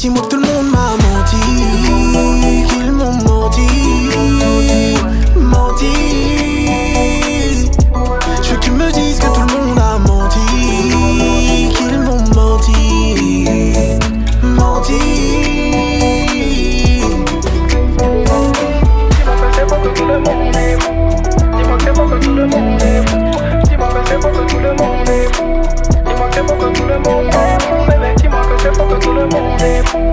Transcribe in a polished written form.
Dis-moi que tout le monde m'a menti, qu'ils m'ont menti, menti. Je veux que tu me dises que tout le monde a menti, qu'ils m'ont menti, menti. Dis-moi que c'est pas que tout le monde est fou. Dis-moi que c'est pas que tout le monde est fou. Dis-moi que c'est pas que tout le monde est fou. Dis-moi que c'est pas que tout le monde est fou. Bébé, dis-moi que c'est pas que tout le monde est fou.